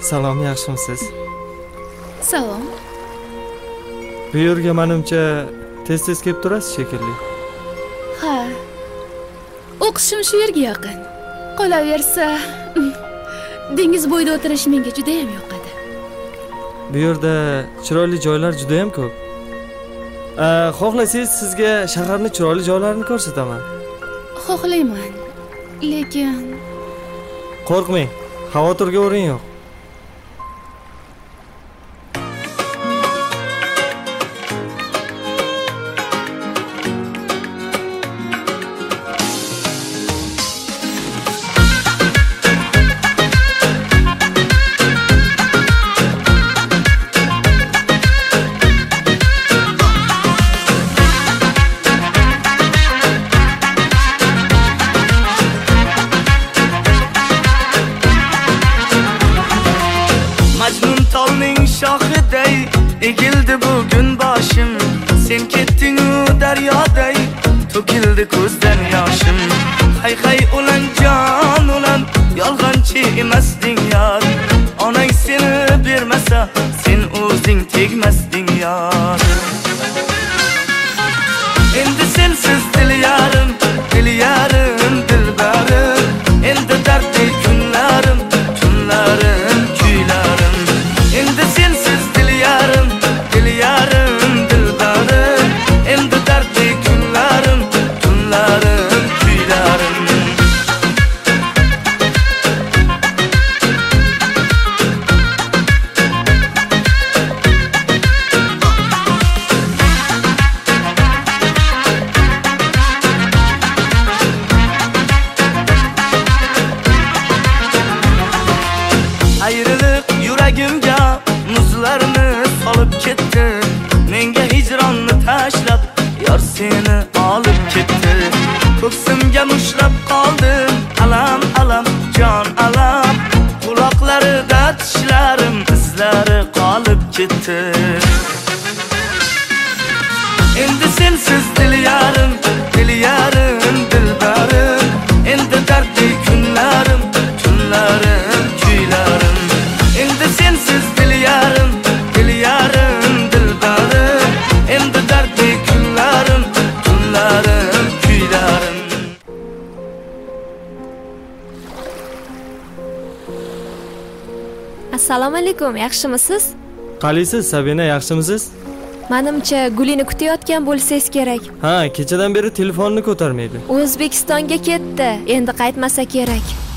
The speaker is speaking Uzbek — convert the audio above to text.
Salom, yaxshimisiz? Salom. Bu yerga menimcha tez-tez kelib turasiz shekilli. Ha. O'qishim shu yerga yaqin. Qolaversa, dengiz bo'yida o'tirish menga juda ham yoqadi. Bu yerda chiroyli joylar juda ham ko'p. Xohlasangiz sizga shaharning chiroyli joylarini ko'rsataman. Xohlayman. Lekin qo'rqmang, xavotirga o'rin yo'q. Tolning shoxiday egildi bugun boshim, sen ketding u daryoday to'kildi ko'zdan yoshim. Hay hay ulan jon ulan, yolg'onchi emasding yor, onang seni bermasa sen o'zing tegmasding yor. Endi sensiz dil yarim dilbarim, endi dardli kunlarim tunlarim kuylarim. Endi sensiz dil yarim dilbarim, endi dardli kunlarim tunlarim kuylarim. Ayrılık yuragimga muzlarni solib ketdi, menga hijronni tashlab yor seni olib ketdi. Ko'ksimga mushlab qoldim, alam alam jon alam, quloqlarida tishlarim izlari qolib ketdi. Endi sensiz dil yarim dilbarim, endi dardli kunlarim tunlarim kuylarim. Endi sensiz dil yarim dilbarim, endi dardli kunlarim tunlarim kuylarim. Assalomu alaykum, yaxshimisiz? Qalaysiz, Sabina, yaxshimisiz? Menimcha Gulini kutayotgan bo'lsangiz kerak. Ha, kechadan beri telefonni ko'tarmaydi. O'zbekistonga ketdi, endi qaytmasa kerak.